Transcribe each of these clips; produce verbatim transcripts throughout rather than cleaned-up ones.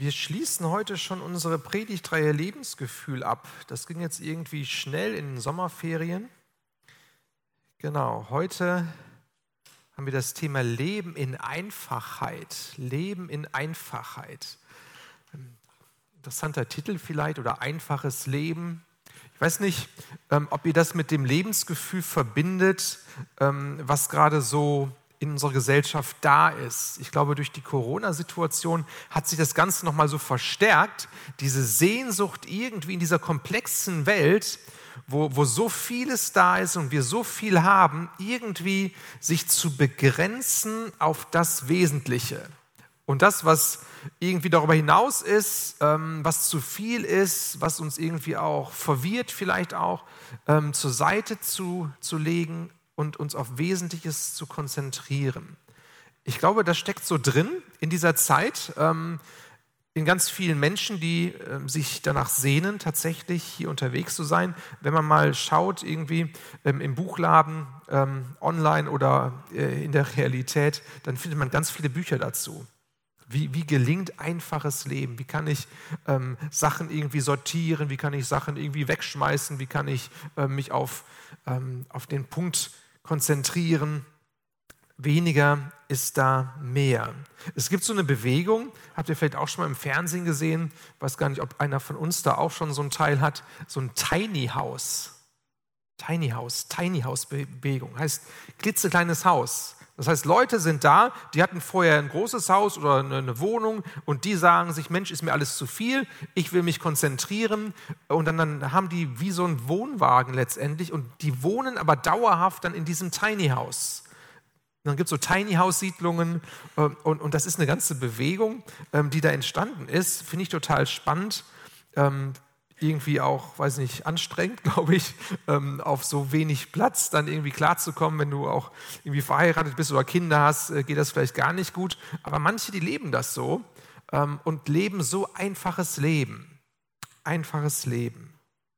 Wir schließen heute schon unsere Predigtreihe Lebensgefühl ab. Das ging jetzt irgendwie schnell in den Sommerferien. Genau, heute haben wir das Thema Leben in Einfachheit. Leben in Einfachheit. Interessanter Titel vielleicht oder einfaches Leben. Ich weiß nicht, ob ihr das mit dem Lebensgefühl verbindet, was gerade so in unserer Gesellschaft da ist. Ich glaube, durch die Corona-Situation hat sich das Ganze nochmal so verstärkt, diese Sehnsucht irgendwie in dieser komplexen Welt, wo, wo so vieles da ist und wir so viel haben, irgendwie sich zu begrenzen auf das Wesentliche. Und das, was irgendwie darüber hinaus ist, ähm, was zu viel ist, was uns irgendwie auch verwirrt vielleicht auch, ähm, zur Seite zu, zu legen und uns auf Wesentliches zu konzentrieren. Ich glaube, das steckt so drin in dieser Zeit, ähm, in ganz vielen Menschen, die äh, sich danach sehnen, tatsächlich hier unterwegs zu sein. Wenn man mal schaut, irgendwie ähm, im Buchladen, ähm, online oder äh, in der Realität, dann findet man ganz viele Bücher dazu. Wie, wie gelingt einfaches Leben? Wie kann ich ähm, Sachen irgendwie sortieren? Wie kann ich Sachen irgendwie wegschmeißen? Wie kann ich äh, mich auf, ähm, auf den Punkt konzentrieren? Weniger ist da mehr. Es gibt so eine Bewegung, habt ihr vielleicht auch schon mal im Fernsehen gesehen, ich weiß gar nicht, ob einer von uns da auch schon so ein Teil hat, so ein Tiny House. Tiny House, Tiny House Bewegung, heißt klitzekleines Haus. Das heißt, Leute sind da, die hatten vorher ein großes Haus oder eine Wohnung und die sagen sich, Mensch, ist mir alles zu viel, ich will mich konzentrieren. Und dann, dann haben die wie so einen Wohnwagen letztendlich und die wohnen aber dauerhaft dann in diesem Tiny House. Und dann gibt es so Tiny House Siedlungen und, und das ist eine ganze Bewegung, die da entstanden ist. Finde ich total spannend. Irgendwie auch, weiß nicht, anstrengend, glaube ich, ähm, auf so wenig Platz dann irgendwie klarzukommen. Wenn du auch irgendwie verheiratet bist oder Kinder hast, äh, geht das vielleicht gar nicht gut. Aber manche, die leben das so ähm, und leben so einfaches Leben. Einfaches Leben.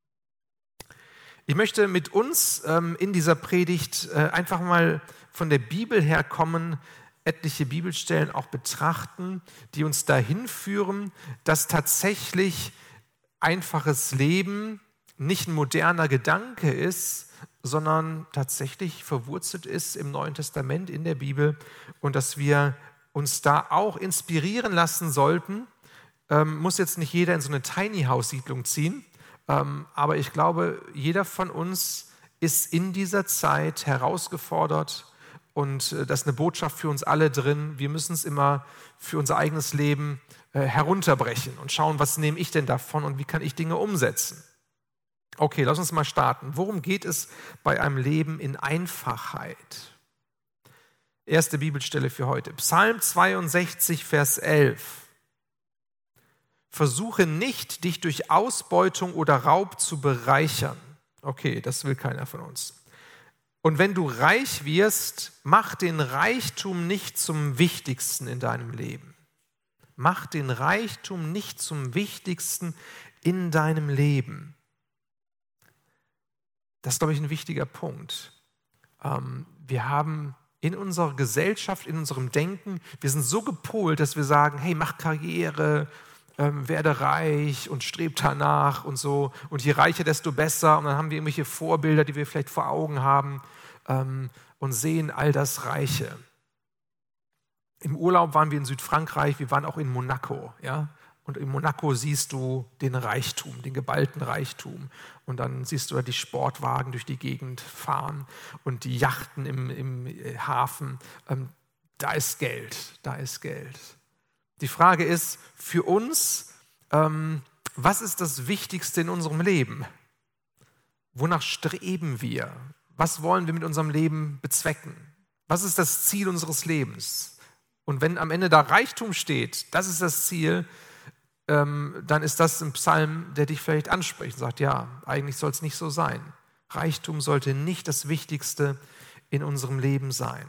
Ich möchte mit uns ähm, in dieser Predigt äh, einfach mal von der Bibel her kommen, etliche Bibelstellen auch betrachten, die uns dahin führen, dass tatsächlich einfaches Leben nicht ein moderner Gedanke ist, sondern tatsächlich verwurzelt ist im Neuen Testament, in der Bibel und dass wir uns da auch inspirieren lassen sollten. Ähm, muss jetzt nicht jeder in so eine Tiny House Siedlung ziehen, ähm, aber ich glaube, jeder von uns ist in dieser Zeit herausgefordert und äh, das ist eine Botschaft für uns alle drin. Wir müssen es immer für unser eigenes Leben herunterbrechen und schauen, was nehme ich denn davon und wie kann ich Dinge umsetzen. Okay, lass uns mal starten. Worum geht es bei einem Leben in Einfachheit? Erste Bibelstelle für heute. Psalm zweiundsechzig, Vers elf. Versuche nicht, dich durch Ausbeutung oder Raub zu bereichern. Okay, das will keiner von uns. Und wenn du reich wirst, mach den Reichtum nicht zum Wichtigsten in deinem Leben. Mach den Reichtum nicht zum Wichtigsten in deinem Leben. Das ist, glaube ich, ein wichtiger Punkt. Ähm, wir haben in unserer Gesellschaft, in unserem Denken, wir sind so gepolt, dass wir sagen, hey, mach Karriere, ähm, werde reich und streb danach und so. Und je reicher, desto besser. Und dann haben wir irgendwelche Vorbilder, die wir vielleicht vor Augen haben ähm, und sehen all das Reiche. Im Urlaub waren wir in Südfrankreich, wir waren auch in Monaco, ja. Und in Monaco siehst du den Reichtum, den geballten Reichtum. Und dann siehst du da die Sportwagen durch die Gegend fahren und die Yachten im, im Hafen. Ähm, da ist Geld, da ist Geld. Die Frage ist für uns, ähm, was ist das Wichtigste in unserem Leben? Wonach streben wir? Was wollen wir mit unserem Leben bezwecken? Was ist das Ziel unseres Lebens? Und wenn am Ende da Reichtum steht, das ist das Ziel, ähm, dann ist das ein Psalm, der dich vielleicht anspricht und sagt, ja, eigentlich soll es nicht so sein. Reichtum sollte nicht das Wichtigste in unserem Leben sein.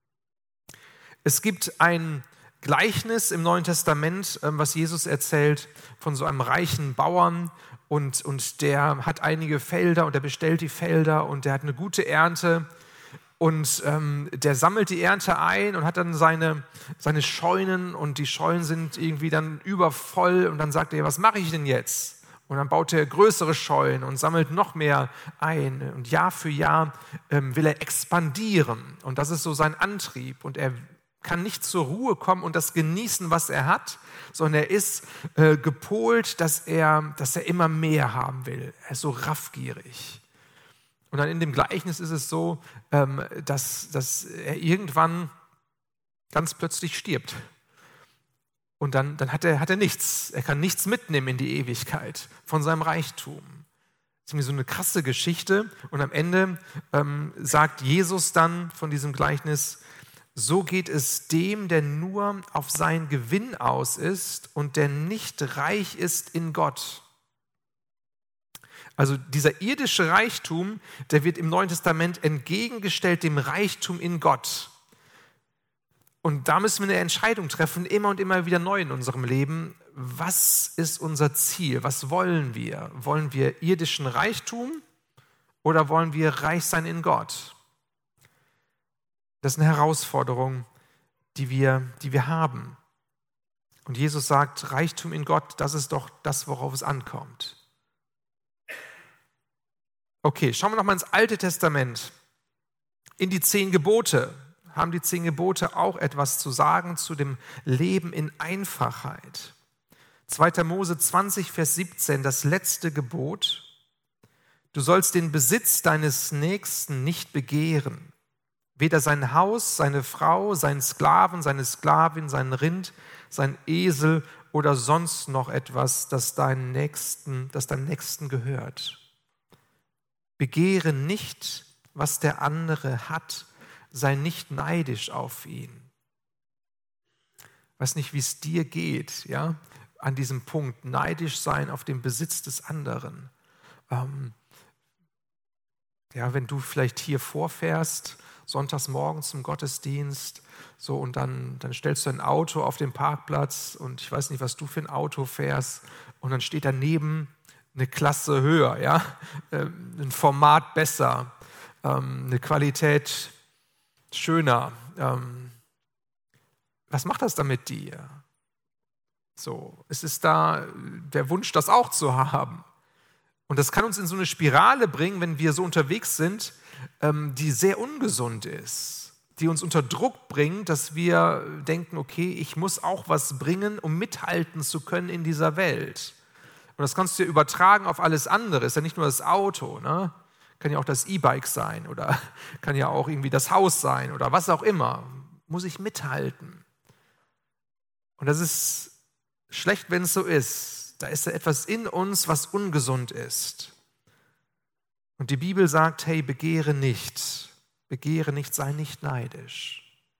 Es gibt ein Gleichnis im Neuen Testament, ähm, was Jesus erzählt von so einem reichen Bauern und, und der hat einige Felder und der bestellt die Felder und der hat eine gute Ernte. Und ähm, der sammelt die Ernte ein und hat dann seine, seine Scheunen und die Scheunen sind irgendwie dann übervoll und dann sagt er, was mache ich denn jetzt? Und dann baut er größere Scheunen und sammelt noch mehr ein und Jahr für Jahr ähm, will er expandieren und das ist so sein Antrieb und er kann nicht zur Ruhe kommen und das genießen, was er hat, sondern er ist äh, gepolt, dass er, dass er immer mehr haben will. Er ist so raffgierig. Und dann in dem Gleichnis ist es so, ähm, dass, dass er irgendwann ganz plötzlich stirbt. Und dann, dann hat, er, hat er nichts. Er kann nichts mitnehmen in die Ewigkeit von seinem Reichtum. Das ist irgendwie so eine krasse Geschichte. Und am Ende ähm, sagt Jesus dann von diesem Gleichnis, so geht es dem, der nur auf seinen Gewinn aus ist und der nicht reich ist in Gott. Also dieser irdische Reichtum, der wird im Neuen Testament entgegengestellt dem Reichtum in Gott. Und da müssen wir eine Entscheidung treffen, immer und immer wieder neu in unserem Leben. Was ist unser Ziel? Was wollen wir? Wollen wir irdischen Reichtum oder wollen wir reich sein in Gott? Das ist eine Herausforderung, die wir, die wir haben. Und Jesus sagt, Reichtum in Gott, das ist doch das, worauf es ankommt. Okay, schauen wir nochmal ins Alte Testament. In die zehn Gebote. Haben die zehn Gebote auch etwas zu sagen zu dem Leben in Einfachheit? zweiter Mose zwanzig, Vers siebzehn, das letzte Gebot. Du sollst den Besitz deines Nächsten nicht begehren. Weder sein Haus, seine Frau, seinen Sklaven, seine Sklavin, sein Rind, sein Esel oder sonst noch etwas, das deinem Nächsten, das deinem Nächsten gehört. Begehre nicht, was der andere hat, sei nicht neidisch auf ihn. Ich weiß nicht, wie es dir geht, ja, an diesem Punkt, neidisch sein auf den Besitz des anderen. Ähm, ja, wenn du vielleicht hier vorfährst, sonntags morgens zum Gottesdienst, so und dann, dann stellst du ein Auto auf den Parkplatz und ich weiß nicht, was du für ein Auto fährst und dann steht daneben eine Klasse höher, ja, ein Format besser, eine Qualität schöner. Was macht das dann mit dir? So, es ist da der Wunsch, das auch zu haben. Und das kann uns in so eine Spirale bringen, wenn wir so unterwegs sind, die sehr ungesund ist, die uns unter Druck bringt, dass wir denken, okay, ich muss auch was bringen, um mithalten zu können in dieser Welt. Und das kannst du ja übertragen auf alles andere. Ist ja nicht nur das Auto, ne? Kann ja auch das E-Bike sein oder kann ja auch irgendwie das Haus sein oder was auch immer. Muss ich mithalten. Und das ist schlecht, wenn es so ist. Da ist ja etwas in uns, was ungesund ist. Und die Bibel sagt, hey, begehre nicht. Begehre nicht, sei nicht neidisch.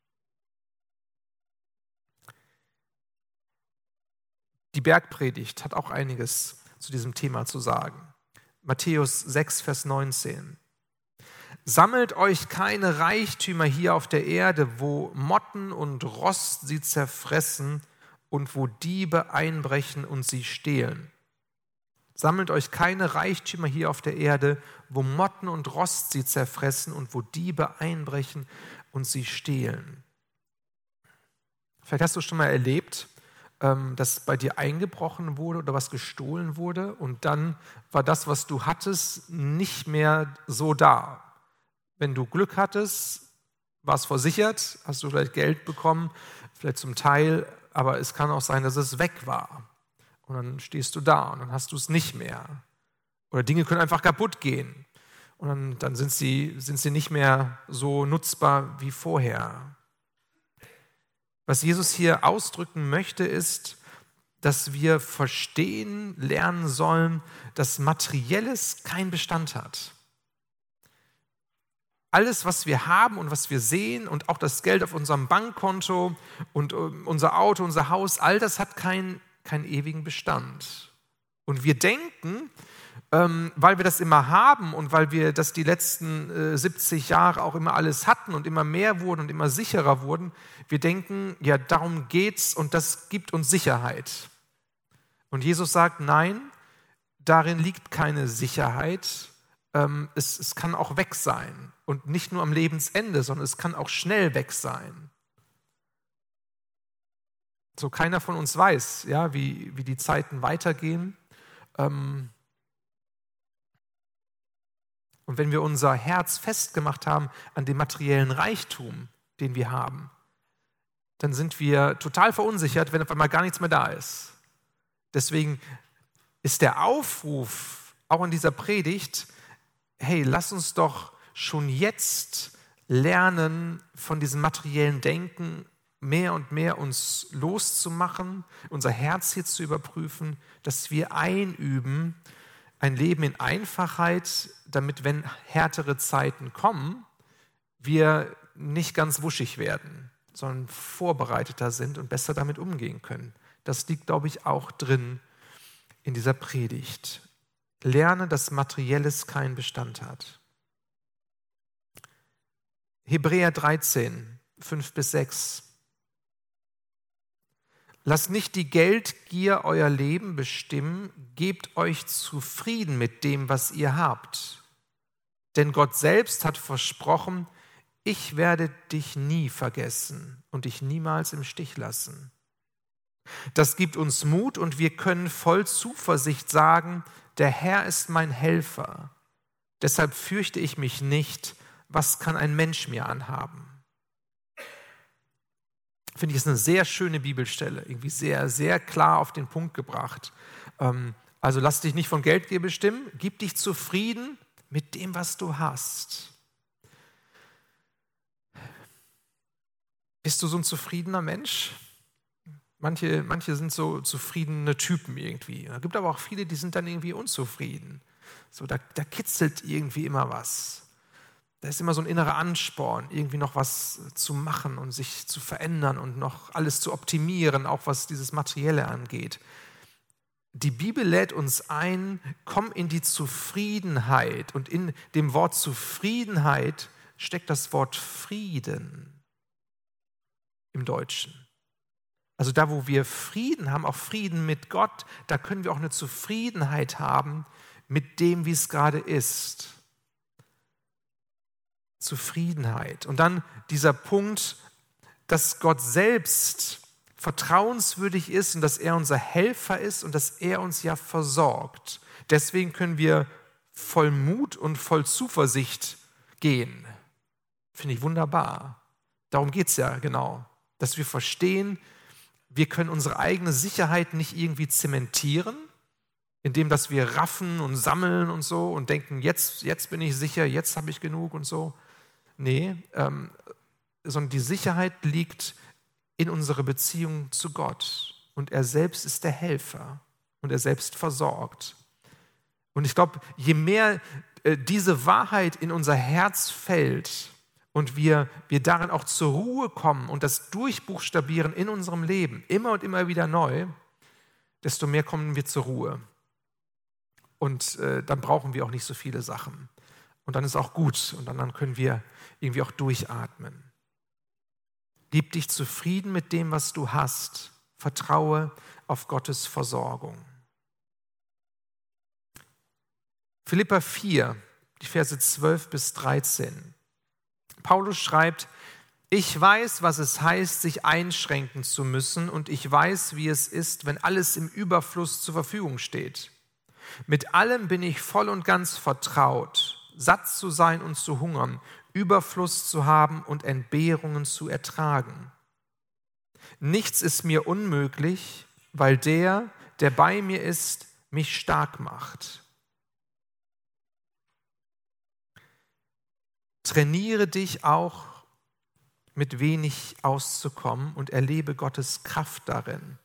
Die Bergpredigt hat auch einiges zu diesem Thema zu sagen. Matthäus sechs, Vers neunzehn. Sammelt euch keine Reichtümer hier auf der Erde, wo Motten und Rost sie zerfressen und wo Diebe einbrechen und sie stehlen. Sammelt euch keine Reichtümer hier auf der Erde, wo Motten und Rost sie zerfressen und wo Diebe einbrechen und sie stehlen. Vielleicht hast du schon mal erlebt, dass bei dir eingebrochen wurde oder was gestohlen wurde und dann war das, was du hattest, nicht mehr so da. Wenn du Glück hattest, war es versichert, hast du vielleicht Geld bekommen, vielleicht zum Teil, aber es kann auch sein, dass es weg war. Und dann stehst du da und dann hast du es nicht mehr. Oder Dinge können einfach kaputt gehen und dann, dann sind sie, sind sie nicht mehr so nutzbar wie vorher. Was Jesus hier ausdrücken möchte, ist, dass wir verstehen, lernen sollen, dass Materielles keinen Bestand hat. Alles, was wir haben und was wir sehen und auch das Geld auf unserem Bankkonto und unser Auto, unser Haus, all das hat keinen, keinen ewigen Bestand. Und wir denken, ähm, weil wir das immer haben und weil wir das die letzten äh, siebzig Jahre auch immer alles hatten und immer mehr wurden und immer sicherer wurden, wir denken, ja, darum geht's und das gibt uns Sicherheit. Und Jesus sagt, nein, darin liegt keine Sicherheit, ähm, es, es kann auch weg sein. Und nicht nur am Lebensende, sondern es kann auch schnell weg sein. So, keiner von uns weiß, ja, wie, wie die Zeiten weitergehen. Ähm, und wenn wir unser Herz festgemacht haben an dem materiellen Reichtum, den wir haben, dann sind wir total verunsichert, wenn auf einmal gar nichts mehr da ist. Deswegen ist der Aufruf auch in dieser Predigt, hey, lass uns doch schon jetzt lernen, von diesem materiellen Denken mehr und mehr uns loszumachen, unser Herz hier zu überprüfen, dass wir einüben, ein Leben in Einfachheit, damit, wenn härtere Zeiten kommen, wir nicht ganz wuschig werden, sondern vorbereiteter sind und besser damit umgehen können. Das liegt, glaube ich, auch drin in dieser Predigt. Lerne, dass Materielles keinen Bestand hat. Hebräer dreizehn, fünf bis sechs. Lasst nicht die Geldgier euer Leben bestimmen, gebt euch zufrieden mit dem, was ihr habt. Denn Gott selbst hat versprochen, ich werde dich nie vergessen und dich niemals im Stich lassen. Das gibt uns Mut und wir können voll Zuversicht sagen, der Herr ist mein Helfer. Deshalb fürchte ich mich nicht, was kann ein Mensch mir anhaben? Finde ich, ist eine sehr schöne Bibelstelle, irgendwie sehr, sehr klar auf den Punkt gebracht. Also lass dich nicht von Geldgier bestimmen, gib dich zufrieden mit dem, was du hast. Bist du so ein zufriedener Mensch? Manche, manche sind so zufriedene Typen irgendwie. Es gibt aber auch viele, die sind dann irgendwie unzufrieden. So, da, da kitzelt irgendwie immer was. Da ist immer so ein innerer Ansporn, irgendwie noch was zu machen und sich zu verändern und noch alles zu optimieren, auch was dieses Materielle angeht. Die Bibel lädt uns ein, komm in die Zufriedenheit. Und in dem Wort Zufriedenheit steckt das Wort Frieden im Deutschen. Also da, wo wir Frieden haben, auch Frieden mit Gott, da können wir auch eine Zufriedenheit haben mit dem, wie es gerade ist. Zufriedenheit. Und dann dieser Punkt, dass Gott selbst vertrauenswürdig ist und dass er unser Helfer ist und dass er uns ja versorgt. Deswegen können wir voll Mut und voll Zuversicht gehen. Finde ich wunderbar. Darum geht es ja genau, dass wir verstehen, wir können unsere eigene Sicherheit nicht irgendwie zementieren, indem dass wir raffen und sammeln und so und denken, jetzt, jetzt bin ich sicher, jetzt habe ich genug und so. Nee, ähm, sondern die Sicherheit liegt in unserer Beziehung zu Gott. Und er selbst ist der Helfer und er selbst versorgt. Und ich glaube, je mehr äh, diese Wahrheit in unser Herz fällt und wir, wir darin auch zur Ruhe kommen und das durchbuchstabieren in unserem Leben, immer und immer wieder neu, desto mehr kommen wir zur Ruhe. Und äh, dann brauchen wir auch nicht so viele Sachen. Und dann ist auch gut und dann, dann können wir irgendwie auch durchatmen. Gib dich zufrieden mit dem, was du hast. Vertraue auf Gottes Versorgung. Philipper vier, die Verse zwölf bis dreizehn. Paulus schreibt, ich weiß, was es heißt, sich einschränken zu müssen und ich weiß, wie es ist, wenn alles im Überfluss zur Verfügung steht. Mit allem bin ich voll und ganz vertraut, satt zu sein und zu hungern, Überfluss zu haben und Entbehrungen zu ertragen. Nichts ist mir unmöglich, weil der, der bei mir ist, mich stark macht. Trainiere dich auch, mit wenig auszukommen und erlebe Gottes Kraft darin.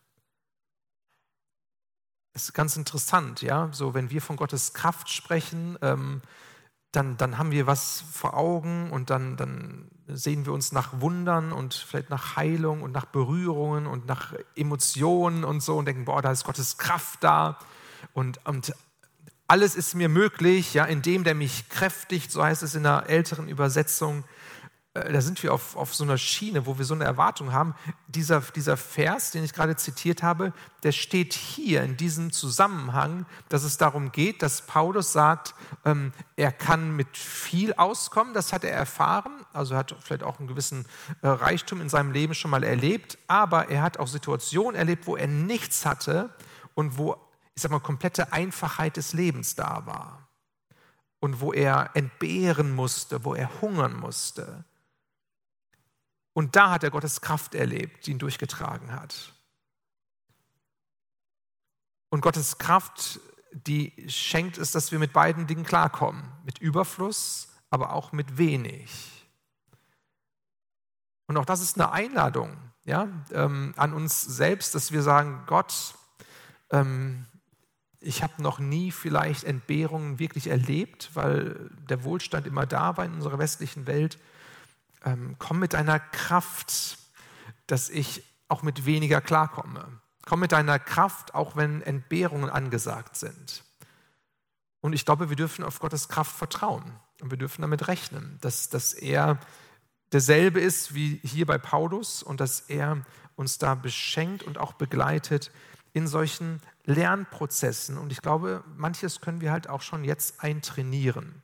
Das ist ganz interessant, ja, so wenn wir von Gottes Kraft sprechen, ähm, Dann, dann haben wir was vor Augen und dann, dann sehen wir uns nach Wundern und vielleicht nach Heilung und nach Berührungen und nach Emotionen und so und denken, boah, da ist Gottes Kraft da und, und alles ist mir möglich, ja, in dem, der mich kräftigt, so heißt es in einer älteren Übersetzung. äh, da sind wir auf, auf so einer Schiene, wo wir so eine Erwartung haben. Dieser, dieser Vers, den ich gerade zitiert habe, der steht hier in diesem Zusammenhang, dass es darum geht, dass Paulus sagt, ähm, er kann mit viel auskommen, das hat er erfahren, also hat vielleicht auch einen gewissen äh, Reichtum in seinem Leben schon mal erlebt, aber er hat auch Situationen erlebt, wo er nichts hatte und wo, ich sag mal, komplette Einfachheit des Lebens da war. Und wo er entbehren musste, wo er hungern musste. Und da hat er Gottes Kraft erlebt, die ihn durchgetragen hat. Und Gottes Kraft, die schenkt es, dass wir mit beiden Dingen klarkommen. Mit Überfluss, aber auch mit wenig. Und auch das ist eine Einladung, ja, ähm, an uns selbst, dass wir sagen, Gott, ähm, ich habe noch nie vielleicht Entbehrungen wirklich erlebt, weil der Wohlstand immer da war in unserer westlichen Welt. Ähm, komm mit deiner Kraft, dass ich auch mit weniger klarkomme. Komm mit deiner Kraft, auch wenn Entbehrungen angesagt sind. Und ich glaube, wir dürfen auf Gottes Kraft vertrauen. Und wir dürfen damit rechnen, dass, dass er derselbe ist wie hier bei Paulus und dass er uns da beschenkt und auch begleitet in solchen Lernprozessen. Und ich glaube, manches können wir halt auch schon jetzt eintrainieren.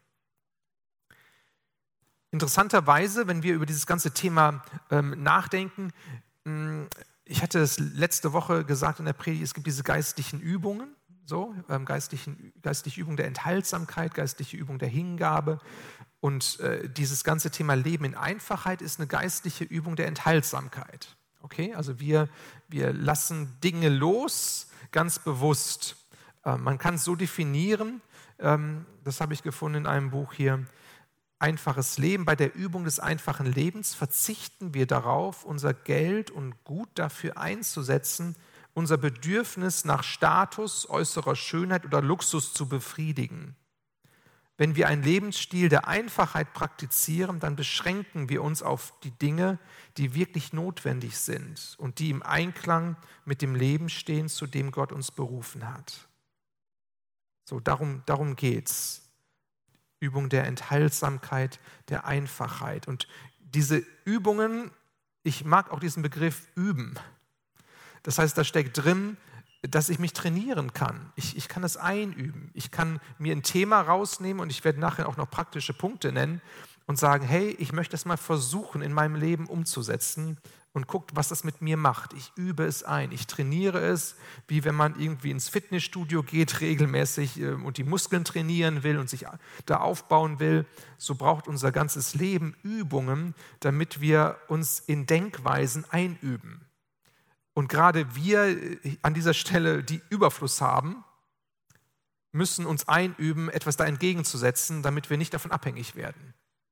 Interessanterweise, wenn wir über dieses ganze Thema ähm, nachdenken, mh, ich hatte es letzte Woche gesagt in der Predigt, es gibt diese geistlichen Übungen, so, ähm, geistlichen, geistliche Übung der Enthaltsamkeit, geistliche Übung der Hingabe. Und äh, dieses ganze Thema Leben in Einfachheit ist eine geistliche Übung der Enthaltsamkeit. Okay, also wir, wir lassen Dinge los, ganz bewusst. Äh, man kann es so definieren, ähm, das habe ich gefunden in einem Buch hier, einfaches Leben. Bei der Übung des einfachen Lebens verzichten wir darauf, unser Geld und Gut dafür einzusetzen, unser Bedürfnis nach Status, äußerer Schönheit oder Luxus zu befriedigen. Wenn wir einen Lebensstil der Einfachheit praktizieren, dann beschränken wir uns auf die Dinge, die wirklich notwendig sind und die im Einklang mit dem Leben stehen, zu dem Gott uns berufen hat. So, darum, darum geht's. Übung der Enthaltsamkeit, der Einfachheit. Und diese Übungen, ich mag auch diesen Begriff üben. Das heißt, da steckt drin, dass ich mich trainieren kann. Ich, ich kann es einüben. Ich kann mir ein Thema rausnehmen und ich werde nachher auch noch praktische Punkte nennen und sagen, hey, ich möchte es mal versuchen, in meinem Leben umzusetzen und guckt, was das mit mir macht. Ich übe es ein. Ich trainiere es, wie wenn man irgendwie ins Fitnessstudio geht, regelmäßig äh, und die Muskeln trainieren will und sich da aufbauen will. So braucht unser ganzes Leben Übungen, damit wir uns in Denkweisen einüben. Und gerade wir an dieser Stelle, die Überfluss haben, müssen uns einüben, etwas da entgegenzusetzen, damit wir nicht davon abhängig werden.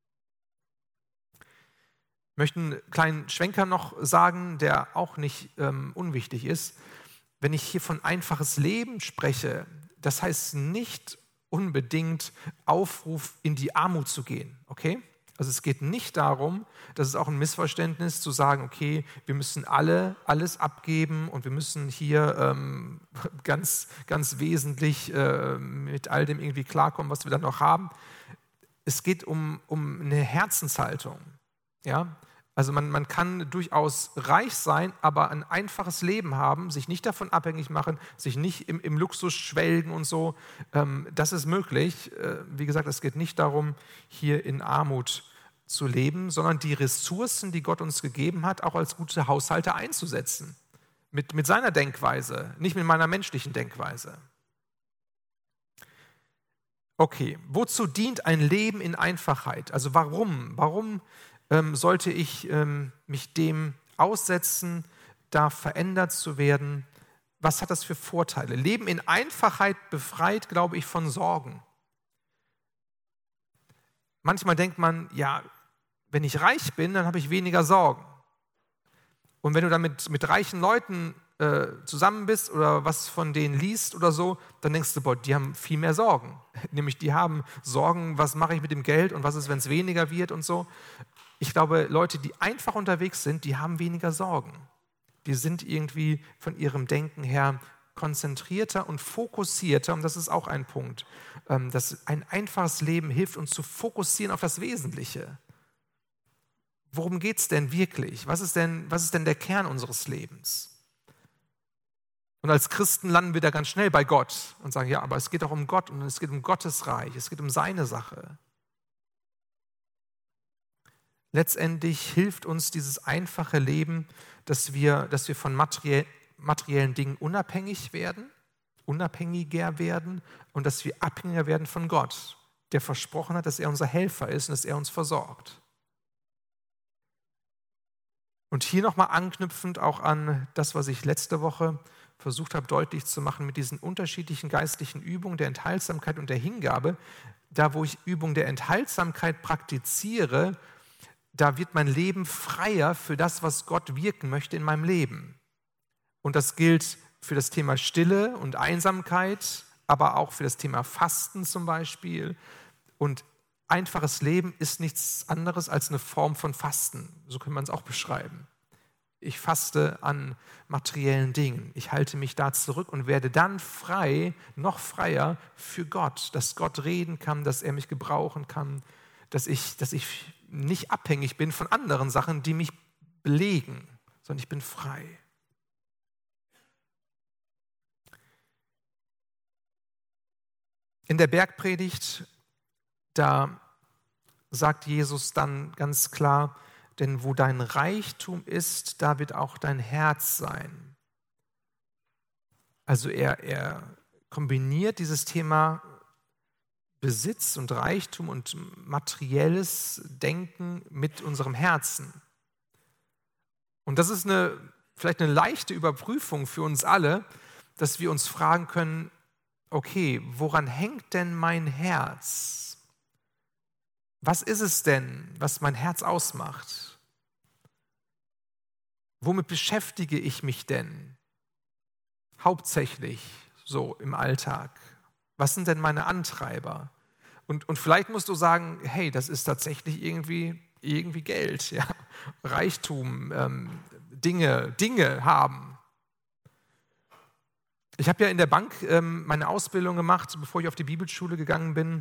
Ich möchte einen kleinen Schwenker noch sagen, der auch nicht ähm, unwichtig ist. Wenn ich hier von einfaches Leben spreche, das heißt nicht unbedingt Aufruf, in die Armut zu gehen, okay? Also es geht nicht darum, das ist auch ein Missverständnis, zu sagen, okay, wir müssen alle alles abgeben und wir müssen hier ähm, ganz, ganz wesentlich äh, mit all dem irgendwie klarkommen, was wir dann noch haben. Es geht um, um eine Herzenshaltung. Ja? Also man, man kann durchaus reich sein, aber ein einfaches Leben haben, sich nicht davon abhängig machen, sich nicht im, im Luxus schwelgen und so. Ähm, das ist möglich. Äh, wie gesagt, es geht nicht darum, hier in Armut zu leben, sondern die Ressourcen, die Gott uns gegeben hat, auch als gute Haushalter einzusetzen. Mit, mit seiner Denkweise, nicht mit meiner menschlichen Denkweise. Okay, wozu dient ein Leben in Einfachheit? Also warum? Warum ähm, sollte ich ähm, mich dem aussetzen, da verändert zu werden? Was hat das für Vorteile? Leben in Einfachheit befreit, glaube ich, von Sorgen. Manchmal denkt man, ja, wenn ich reich bin, dann habe ich weniger Sorgen. Und wenn du dann mit, mit reichen Leuten äh, zusammen bist oder was von denen liest oder so, dann denkst du, boah, die haben viel mehr Sorgen. Nämlich die haben Sorgen, was mache ich mit dem Geld und was ist, wenn es weniger wird und so. Ich glaube, Leute, die einfach unterwegs sind, die haben weniger Sorgen. Die sind irgendwie von ihrem Denken her konzentrierter und fokussierter. Und das ist auch ein Punkt, dass ein einfaches Leben hilft uns zu fokussieren auf das Wesentliche. worum geht es denn wirklich? Was ist denn, was ist denn der Kern unseres Lebens? Und als Christen landen wir da ganz schnell bei Gott und sagen, ja, aber es geht auch um Gott und es geht um Gottes Reich, es geht um seine Sache. Letztendlich hilft uns dieses einfache Leben, dass wir, dass wir von materiell, materiellen Dingen unabhängig werden, unabhängiger werden und dass wir abhängiger werden von Gott, der versprochen hat, dass er unser Helfer ist und dass er uns versorgt. Und hier nochmal anknüpfend auch an das, was ich letzte Woche versucht habe deutlich zu machen mit diesen unterschiedlichen geistlichen Übungen der Enthaltsamkeit und der Hingabe. Da, wo ich Übung der Enthaltsamkeit praktiziere, da wird mein Leben freier für das, was Gott wirken möchte in meinem Leben. Und das gilt für das Thema Stille und Einsamkeit, aber auch für das Thema Fasten zum Beispiel. Und einfaches Leben ist nichts anderes als eine Form von Fasten. So kann man es auch beschreiben. Ich faste an materiellen Dingen. Ich halte mich da zurück und werde dann frei, noch freier für Gott, dass Gott reden kann, dass er mich gebrauchen kann, dass ich, dass ich nicht abhängig bin von anderen Sachen, die mich belegen, sondern ich bin frei. In der Bergpredigt, da sagt Jesus dann ganz klar, denn wo dein Reichtum ist, da wird auch dein Herz sein. Also er, er kombiniert dieses Thema Besitz und Reichtum und materielles Denken mit unserem Herzen. Und das ist eine, vielleicht eine leichte Überprüfung für uns alle, dass wir uns fragen können, okay, woran hängt denn mein Herz? Was ist es denn, was mein Herz ausmacht? Womit beschäftige ich mich denn hauptsächlich so im Alltag? Was sind denn meine Antreiber? Und, und vielleicht musst du sagen, hey, das ist tatsächlich irgendwie, irgendwie Geld, ja? Reichtum, ähm, Dinge, Dinge haben. Ich habe ja in der Bank ähm, meine Ausbildung gemacht, bevor ich auf die Bibelschule gegangen bin.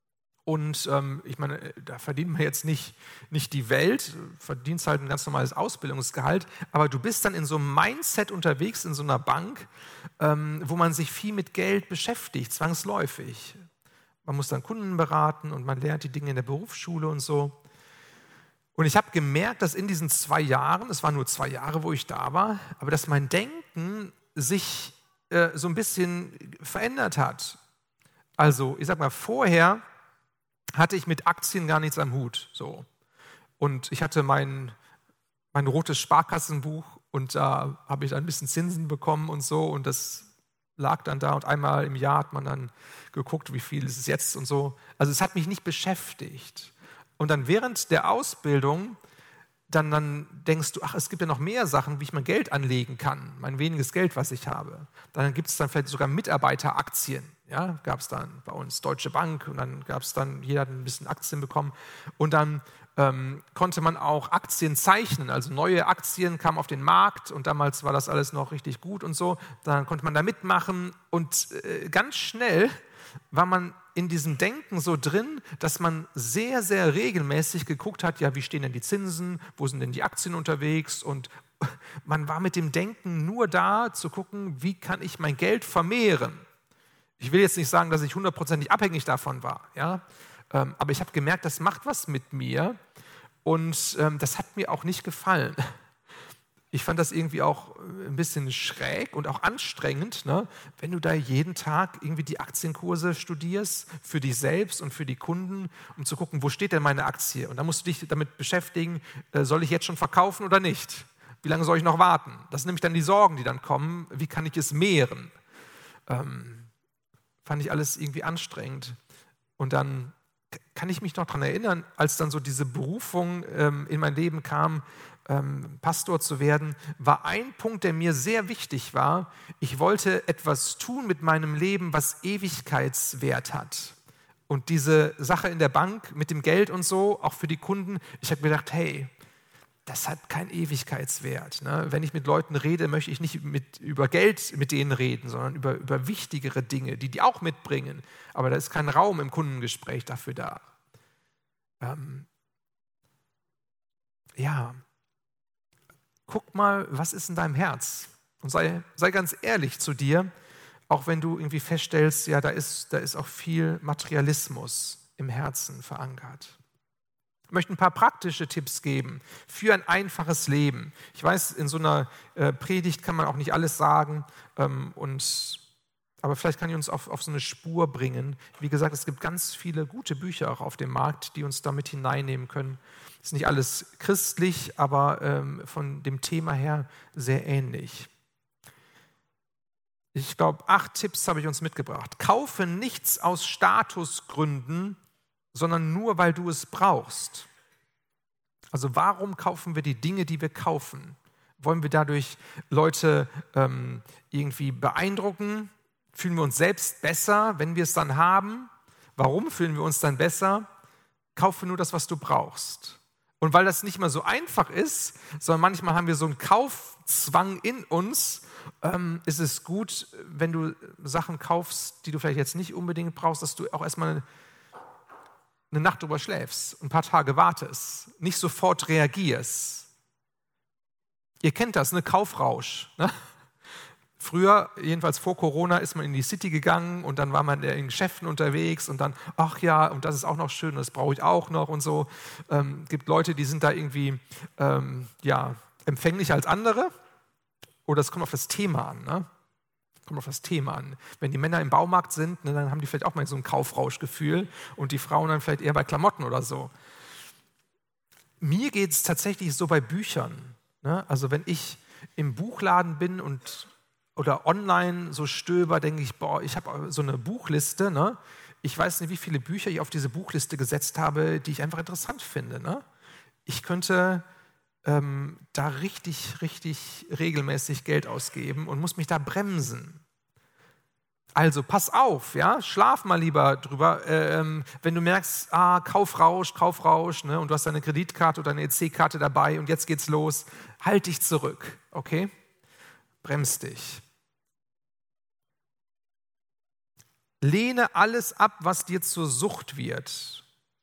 Und ähm, ich meine, da verdient man jetzt nicht, nicht die Welt, verdienst halt ein ganz normales Ausbildungsgehalt, aber du bist dann in so einem Mindset unterwegs, in so einer Bank, ähm, wo man sich viel mit Geld beschäftigt, zwangsläufig. Man muss dann Kunden beraten und man lernt die Dinge in der Berufsschule und so. Und ich habe gemerkt, dass in diesen zwei Jahren, es waren nur zwei Jahre, wo ich da war, aber dass mein Denken sich äh, so ein bisschen verändert hat. Also, ich sag mal, vorher hatte ich mit Aktien gar nichts am Hut. So. Und ich hatte mein, mein rotes Sparkassenbuch und da habe ich ein bisschen Zinsen bekommen und so und das lag dann da und einmal im Jahr hat man dann geguckt, wie viel ist es jetzt und so. Also es hat mich nicht beschäftigt. Und dann während der Ausbildung, dann, dann denkst du, ach, es gibt ja noch mehr Sachen, wie ich mein Geld anlegen kann, mein weniges Geld, was ich habe. Dann gibt es dann vielleicht sogar Mitarbeiteraktien. Ja, gab es dann bei uns Deutsche Bank und dann gab es dann, jeder hat ein bisschen Aktien bekommen. Und dann ähm, konnte man auch Aktien zeichnen, also neue Aktien kamen auf den Markt und damals war das alles noch richtig gut und so. Dann konnte man da mitmachen und äh, ganz schnell war man in diesem Denken so drin, dass man sehr, sehr regelmäßig geguckt hat, ja, wie stehen denn die Zinsen, wo sind denn die Aktien unterwegs und man war mit dem Denken nur da, zu gucken, wie kann ich mein Geld vermehren. Ich will jetzt nicht sagen, dass ich hundertprozentig abhängig davon war, ja? ähm, aber ich habe gemerkt, das macht was mit mir und ähm, das hat mir auch nicht gefallen. Ich fand das irgendwie auch ein bisschen schräg und auch anstrengend, ne? Wenn du da jeden Tag irgendwie die Aktienkurse studierst, für dich selbst und für die Kunden, um zu gucken, wo steht denn meine Aktie? Und dann musst du dich damit beschäftigen, äh, soll ich jetzt schon verkaufen oder nicht? Wie lange soll ich noch warten? Das sind nämlich dann die Sorgen, die dann kommen. Wie kann ich es mehren? Ähm, fand ich alles irgendwie anstrengend. Und dann kann ich mich noch daran erinnern, als dann so diese Berufung ähm, in mein Leben kam, ähm, Pastor zu werden, war ein Punkt, der mir sehr wichtig war. Ich wollte etwas tun mit meinem Leben, was Ewigkeitswert hat. Und diese Sache in der Bank mit dem Geld und so, auch für die Kunden, ich habe mir gedacht, hey, das hat keinen Ewigkeitswert. Ne? Wenn ich mit Leuten rede, möchte ich nicht mit, über Geld mit denen reden, sondern über, über wichtigere Dinge, die die auch mitbringen. Aber da ist kein Raum im Kundengespräch dafür da. Ähm ja, guck mal, was ist in deinem Herz? Und sei, sei ganz ehrlich zu dir, auch wenn du irgendwie feststellst, ja, da ist, da ist auch viel Materialismus im Herzen verankert. Ich möchte ein paar praktische Tipps geben für ein einfaches Leben. Ich weiß, in so einer äh, Predigt kann man auch nicht alles sagen, ähm, und, aber vielleicht kann ich uns auf, auf so eine Spur bringen. Wie gesagt, es gibt ganz viele gute Bücher auch auf dem Markt, die uns damit hineinnehmen können. Ist nicht alles christlich, aber ähm, von dem Thema her sehr ähnlich. Ich glaube, acht Tipps habe ich uns mitgebracht. Kaufe nichts aus Statusgründen, sondern nur, weil du es brauchst. Also warum kaufen wir die Dinge, die wir kaufen? Wollen wir dadurch Leute ähm, irgendwie beeindrucken? Fühlen wir uns selbst besser, wenn wir es dann haben? Warum fühlen wir uns dann besser? Kaufe nur das, was du brauchst. Und weil das nicht mal so einfach ist, sondern manchmal haben wir so einen Kaufzwang in uns, ähm, ist es gut, wenn du Sachen kaufst, die du vielleicht jetzt nicht unbedingt brauchst, dass du auch erstmal eine, eine Nacht drüber schläfst, ein paar Tage wartest, nicht sofort reagierst. Ihr kennt das, ne? Kaufrausch. Ne? Früher, jedenfalls vor Corona, ist man in die City gegangen und dann war man in Geschäften unterwegs und dann, ach ja, und das ist auch noch schön, das brauche ich auch noch und so. Ähm, gibt Leute, die sind da irgendwie ähm, ja, empfänglicher als andere. Oder es kommt auf das Thema an. Ne? Kommt auf das Thema an. Wenn die Männer im Baumarkt sind, ne, dann haben die vielleicht auch mal so ein Kaufrauschgefühl und die Frauen dann vielleicht eher bei Klamotten oder so. Mir geht es tatsächlich so bei Büchern. Ne? Also wenn ich im Buchladen bin und oder online so stöber, denke ich, boah, ich habe so eine Buchliste. Ne? Ich weiß nicht, wie viele Bücher ich auf diese Buchliste gesetzt habe, die ich einfach interessant finde. Ne? Ich könnte ähm, da richtig, richtig regelmäßig Geld ausgeben und muss mich da bremsen. Also pass auf, ja, schlaf mal lieber drüber, ähm, wenn du merkst, ah, Kaufrausch, Kaufrausch, ne, und du hast deine Kreditkarte oder eine E C-Karte dabei und jetzt geht's los, halt dich zurück, okay? Bremst dich. Lehne alles ab, was dir zur Sucht wird.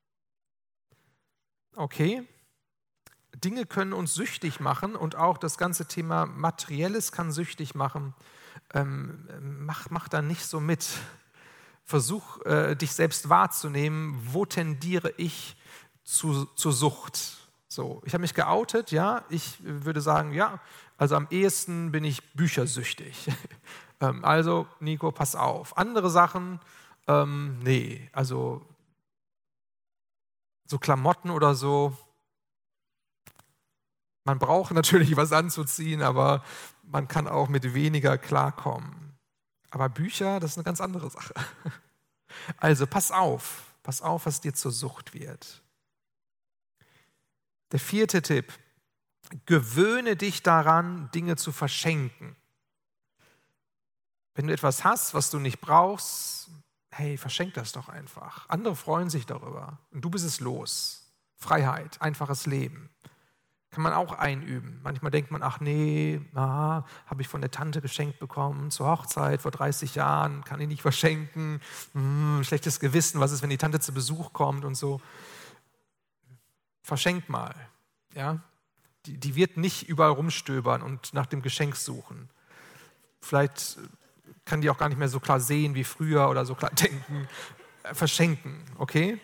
Okay? Dinge können uns süchtig machen und auch das ganze Thema Materielles kann süchtig machen. Ähm, mach, mach da nicht so mit. Versuch, äh, dich selbst wahrzunehmen, wo tendiere ich zu, zur Sucht. So, ich habe mich geoutet, ja, ich würde sagen, ja, also am ehesten bin ich büchersüchtig. ähm, also, Nico, pass auf. Andere Sachen, ähm, nee, also so Klamotten oder so, man braucht natürlich was anzuziehen, aber man kann auch mit weniger klarkommen. Aber Bücher, das ist eine ganz andere Sache. Also pass auf, pass auf, was dir zur Sucht wird. Der vierte Tipp, gewöhne dich daran, Dinge zu verschenken. Wenn du etwas hast, was du nicht brauchst, hey, verschenk das doch einfach. Andere freuen sich darüber und du bist es los. Freiheit, einfaches Leben. Kann man auch einüben. Manchmal denkt man, ach nee, ah, habe ich von der Tante geschenkt bekommen, zur Hochzeit vor dreißig Jahren, kann ich nicht verschenken. Hm, schlechtes Gewissen, was ist, wenn die Tante zu Besuch kommt und so. Verschenk mal. Ja? Die, die wird nicht überall rumstöbern und nach dem Geschenk suchen. Vielleicht kann die auch gar nicht mehr so klar sehen wie früher oder so klar denken. Verschenken, okay?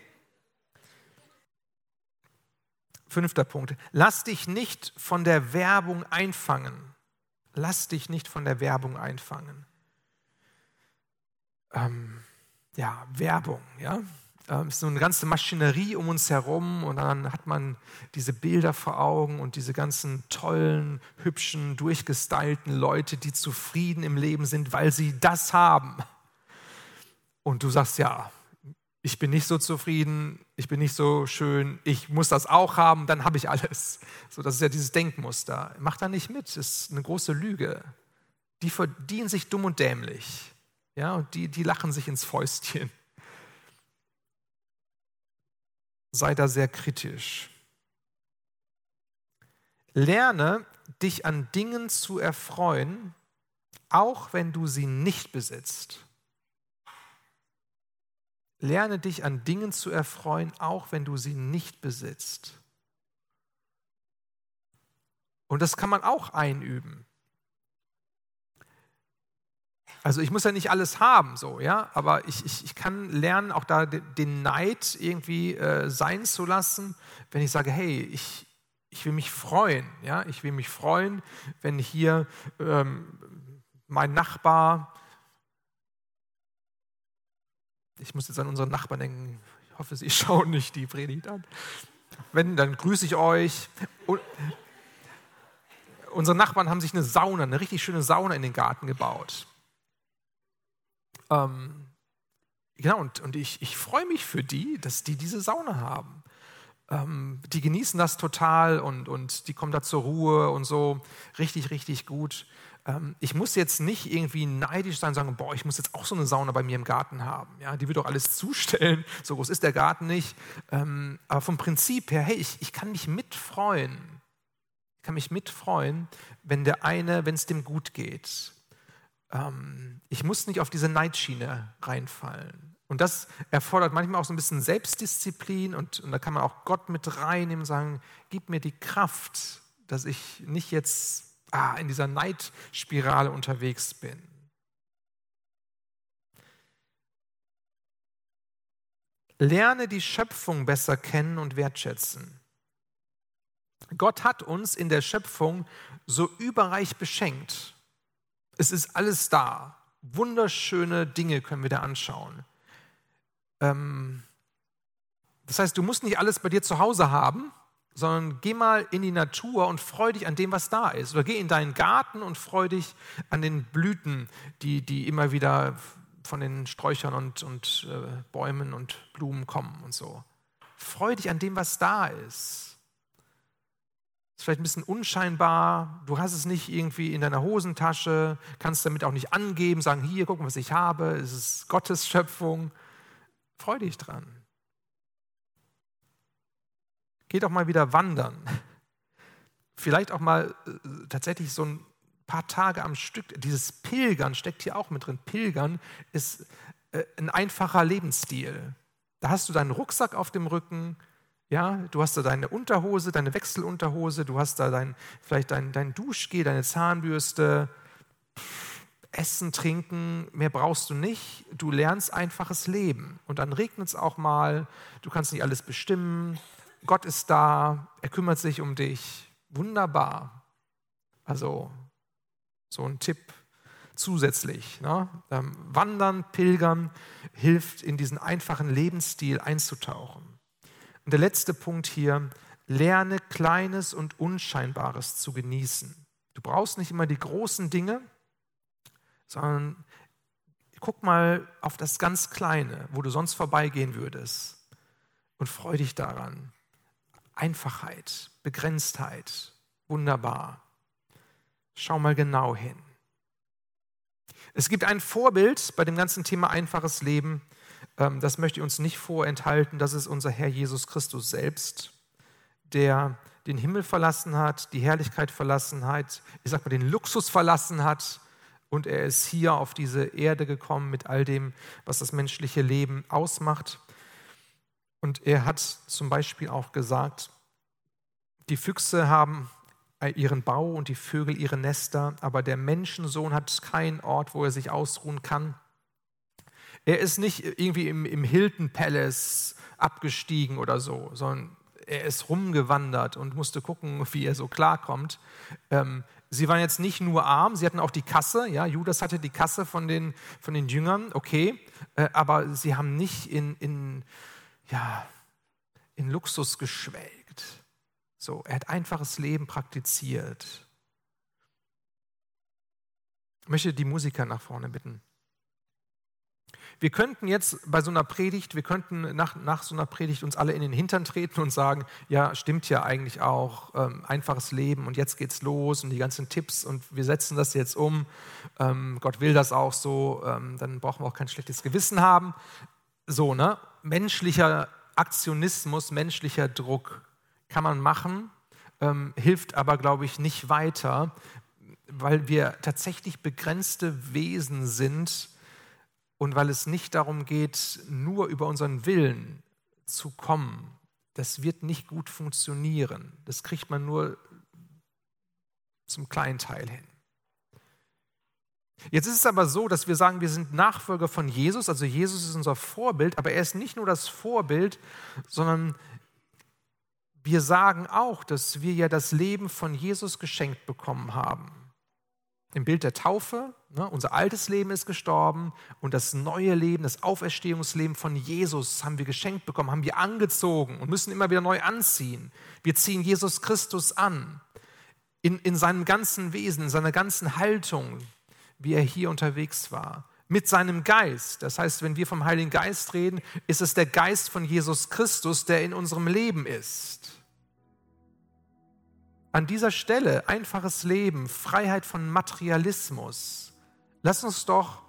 Fünfter Punkt. Lass dich nicht von der Werbung einfangen. Lass dich nicht von der Werbung einfangen. Ähm, ja, Werbung, ja. Ähm, ist so eine ganze Maschinerie um uns herum und dann hat man diese Bilder vor Augen und diese ganzen tollen, hübschen, durchgestylten Leute, die zufrieden im Leben sind, weil sie das haben. Und du sagst, ja, ich bin nicht so zufrieden, ich bin nicht so schön, ich muss das auch haben, dann habe ich alles. So, das ist ja dieses Denkmuster. Mach da nicht mit, das ist eine große Lüge. Die verdienen sich dumm und dämlich. Ja, und die, die lachen sich ins Fäustchen. Sei da sehr kritisch. Lerne, dich an Dingen zu erfreuen, auch wenn du sie nicht besitzt. Lerne dich an Dingen zu erfreuen, auch wenn du sie nicht besitzt. Und das kann man auch einüben. Also ich muss ja nicht alles haben, so, ja, aber ich, ich, ich kann lernen, auch da den Neid irgendwie äh, sein zu lassen, wenn ich sage, hey, ich, ich will mich freuen, ja, ich will mich freuen, wenn hier ähm, mein Nachbar, ich muss jetzt an unseren Nachbarn denken, ich hoffe, Sie schauen nicht die Predigt an. Wenn, dann grüße ich euch. Und unsere Nachbarn haben sich eine Sauna, eine richtig schöne Sauna in den Garten gebaut. Ähm, genau, und, und ich, ich freue mich für die, dass die diese Sauna haben. Ähm, die genießen das total und, und die kommen da zur Ruhe und so. Richtig, richtig gut. Ähm, ich muss jetzt nicht irgendwie neidisch sein und sagen, boah, ich muss jetzt auch so eine Sauna bei mir im Garten haben. Ja, die wird doch alles zustellen. So groß ist der Garten nicht. Ähm, aber vom Prinzip her, hey, ich, ich kann mich mitfreuen. Ich kann mich mitfreuen, wenn der eine, wenn es dem gut geht. Ich muss nicht auf diese Neidschiene reinfallen. Und das erfordert manchmal auch so ein bisschen Selbstdisziplin und, und da kann man auch Gott mit reinnehmen und sagen, gib mir die Kraft, dass ich nicht jetzt ah, in dieser Neidspirale unterwegs bin. Lerne die Schöpfung besser kennen und wertschätzen. Gott hat uns in der Schöpfung so überreich beschenkt. Es ist alles da. Wunderschöne Dinge können wir da anschauen. Ähm, das heißt, du musst nicht alles bei dir zu Hause haben, sondern geh mal in die Natur und freu dich an dem, was da ist. Oder geh in deinen Garten und freu dich an den Blüten, die, die immer wieder von den Sträuchern und, und äh, Bäumen und Blumen kommen und so. Freu dich an dem, was da ist. Ist vielleicht ein bisschen unscheinbar, du hast es nicht irgendwie in deiner Hosentasche, kannst damit auch nicht angeben, sagen, hier, guck mal, was ich habe, es ist Gottes Schöpfung. Freu dich dran. Geh doch mal wieder wandern. Vielleicht auch mal äh, tatsächlich so ein paar Tage am Stück. Dieses Pilgern steckt hier auch mit drin. Pilgern ist äh, ein einfacher Lebensstil. Da hast du deinen Rucksack auf dem Rücken, ja, du hast da deine Unterhose, deine Wechselunterhose, du hast da dein, vielleicht dein, dein Duschgel, deine Zahnbürste, Essen, Trinken, mehr brauchst du nicht. Du lernst einfaches Leben. Und dann regnet es auch mal, du kannst nicht alles bestimmen. Gott ist da, er kümmert sich um dich. Wunderbar. Also so ein Tipp zusätzlich. Ne? Ähm, Wandern, Pilgern hilft, in diesen einfachen Lebensstil einzutauchen. Und der letzte Punkt hier, lerne Kleines und Unscheinbares zu genießen. Du brauchst nicht immer die großen Dinge, sondern guck mal auf das ganz Kleine, wo du sonst vorbeigehen würdest und freu dich daran. Einfachheit, Begrenztheit, wunderbar. Schau mal genau hin. Es gibt ein Vorbild bei dem ganzen Thema einfaches Leben, das möchte ich uns nicht vorenthalten, das ist unser Herr Jesus Christus selbst, der den Himmel verlassen hat, die Herrlichkeit verlassen hat, ich sag mal den Luxus verlassen hat und er ist hier auf diese Erde gekommen mit all dem, was das menschliche Leben ausmacht. Und er hat zum Beispiel auch gesagt, die Füchse haben ihren Bau und die Vögel ihre Nester, aber der Menschensohn hat keinen Ort, wo er sich ausruhen kann. Er ist nicht irgendwie im, im Hilton Palace abgestiegen oder so, sondern er ist rumgewandert und musste gucken, wie er so klarkommt. Ähm, sie waren jetzt nicht nur arm, sie hatten auch die Kasse. Ja, Judas hatte die Kasse von den, von den Jüngern, okay, äh, aber sie haben nicht in, in, ja, in Luxus geschwelgt. So, er hat einfaches Leben praktiziert. Ich möchte die Musiker nach vorne bitten. Wir könnten jetzt bei so einer Predigt, wir könnten nach, nach so einer Predigt uns alle in den Hintern treten und sagen, ja, stimmt ja eigentlich auch, ähm, einfaches Leben und jetzt geht's los und die ganzen Tipps und wir setzen das jetzt um, ähm, Gott will das auch so, ähm, dann brauchen wir auch kein schlechtes Gewissen haben. So, ne? Menschlicher Aktionismus, menschlicher Druck kann man machen, ähm, hilft aber, glaube ich, nicht weiter, weil wir tatsächlich begrenzte Wesen sind, und weil es nicht darum geht, nur über unseren Willen zu kommen. Das wird nicht gut funktionieren. Das kriegt man nur zum kleinen Teil hin. Jetzt ist es aber so, dass wir sagen, wir sind Nachfolger von Jesus, also Jesus ist unser Vorbild, aber er ist nicht nur das Vorbild, sondern wir sagen auch, dass wir ja das Leben von Jesus geschenkt bekommen haben. Im Bild der Taufe, ne, unser altes Leben ist gestorben und das neue Leben, das Auferstehungsleben von Jesus haben wir geschenkt bekommen, haben wir angezogen und müssen immer wieder neu anziehen. Wir ziehen Jesus Christus an, in, in seinem ganzen Wesen, in seiner ganzen Haltung, wie er hier unterwegs war, mit seinem Geist. Das heißt, wenn wir vom Heiligen Geist reden, ist es der Geist von Jesus Christus, der in unserem Leben ist. An dieser Stelle, einfaches Leben, Freiheit von Materialismus. Lass uns doch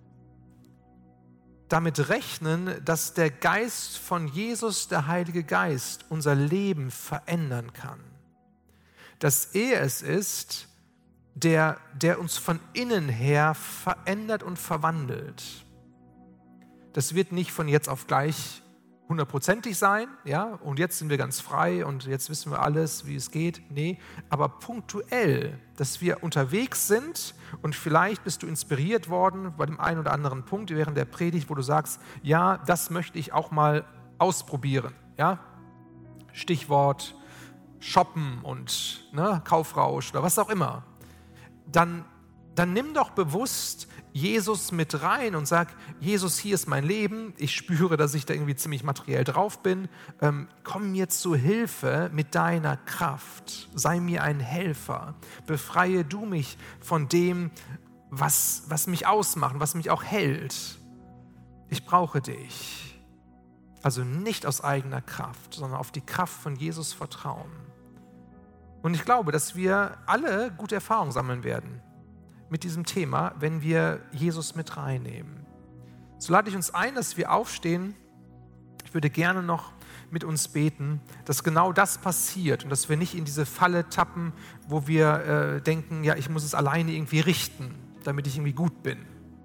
damit rechnen, dass der Geist von Jesus, der Heilige Geist, unser Leben verändern kann. Dass er es ist, Der, der uns von innen her verändert und verwandelt. Das wird nicht von jetzt auf gleich hundertprozentig sein, ja, und jetzt sind wir ganz frei und jetzt wissen wir alles, wie es geht. Nee, aber punktuell, dass wir unterwegs sind und vielleicht bist du inspiriert worden bei dem einen oder anderen Punkt während der Predigt, wo du sagst, ja, das möchte ich auch mal ausprobieren, ja. Stichwort Shoppen und ne, Kaufrausch oder was auch immer. Dann, dann nimm doch bewusst Jesus mit rein und sag, Jesus, hier ist mein Leben, ich spüre, dass ich da irgendwie ziemlich materiell drauf bin, ähm, komm mir zu Hilfe mit deiner Kraft, sei mir ein Helfer, befreie du mich von dem, was, was mich ausmacht, was mich auch hält. Ich brauche dich. Also nicht aus eigener Kraft, sondern auf die Kraft von Jesus vertrauen. Und ich glaube, dass wir alle gute Erfahrungen sammeln werden mit diesem Thema, wenn wir Jesus mit reinnehmen. So lade ich uns ein, dass wir aufstehen. Ich würde gerne noch mit uns beten, dass genau das passiert und dass wir nicht in diese Falle tappen, wo wir äh, denken, ja, ich muss es alleine irgendwie richten, damit ich irgendwie gut bin.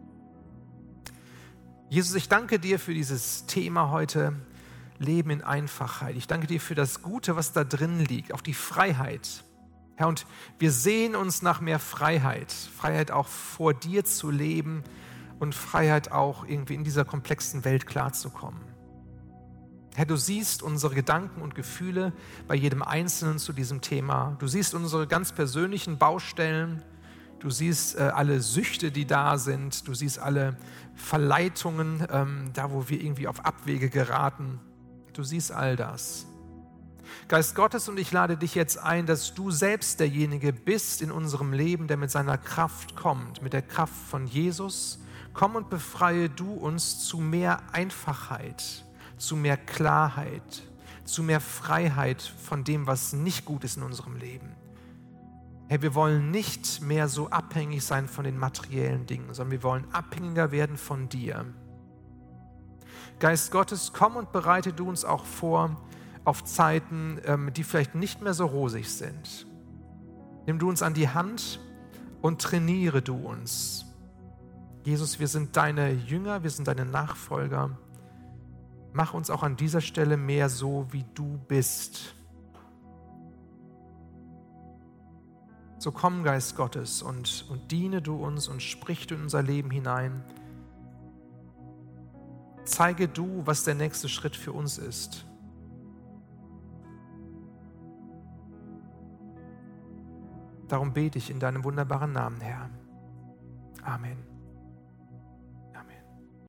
Jesus, ich danke dir für dieses Thema heute. Leben in Einfachheit. Ich danke dir für das Gute, was da drin liegt, auch die Freiheit. Herr, und wir sehen uns nach mehr Freiheit. Freiheit auch vor dir zu leben und Freiheit auch irgendwie in dieser komplexen Welt klarzukommen. Herr, du siehst unsere Gedanken und Gefühle bei jedem Einzelnen zu diesem Thema. Du siehst unsere ganz persönlichen Baustellen. Du siehst äh, alle Süchte, die da sind. Du siehst alle Verleitungen, ähm, da wo wir irgendwie auf Abwege geraten. Du siehst all das. Geist Gottes, und ich lade dich jetzt ein, dass du selbst derjenige bist in unserem Leben, der mit seiner Kraft kommt, mit der Kraft von Jesus. Komm und befreie du uns zu mehr Einfachheit, zu mehr Klarheit, zu mehr Freiheit von dem, was nicht gut ist in unserem Leben. Herr, wir wollen nicht mehr so abhängig sein von den materiellen Dingen, sondern wir wollen abhängiger werden von dir. Geist Gottes, komm und bereite du uns auch vor auf Zeiten, die vielleicht nicht mehr so rosig sind. Nimm du uns an die Hand und trainiere du uns. Jesus, wir sind deine Jünger, wir sind deine Nachfolger. Mach uns auch an dieser Stelle mehr so, wie du bist. So komm, Geist Gottes, und, und diene du uns und sprich du in unser Leben hinein. Zeige du, was der nächste Schritt für uns ist. Darum bete ich in deinem wunderbaren Namen, Herr. Amen.